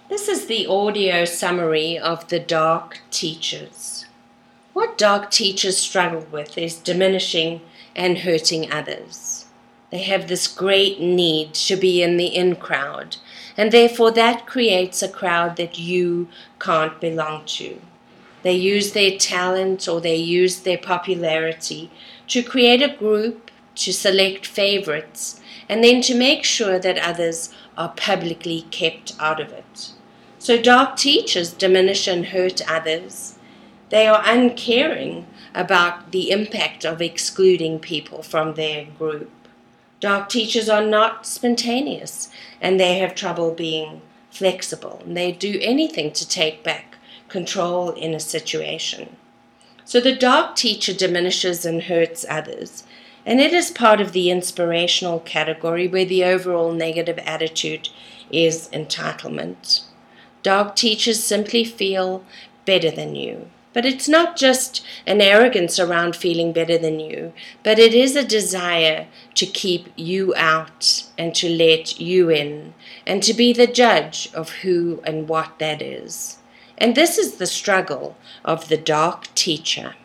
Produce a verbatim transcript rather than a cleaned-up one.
This is the audio summary of the dark teachers. What dark teachers struggle with is diminishing and hurting others. They have this great need to be in the in crowd, and therefore that creates a crowd that you can't belong to. They use their talent or they use their popularity to create a group, to select favorites, and then to make sure that others are publicly kept out of it. So dark teachers diminish and hurt others. They are uncaring about the impact of excluding people from their group. Dark teachers are not spontaneous, and they have trouble being flexible, and they do anything to take back control in a situation. So the dark teacher diminishes and hurts others, and it is part of the inspirational category where the overall negative attitude is entitlement. Dark teachers simply feel better than you. But it's not just an arrogance around feeling better than you, but it is a desire to keep you out and to let you in and to be the judge of who and what that is. And this is the struggle of the dark teacher.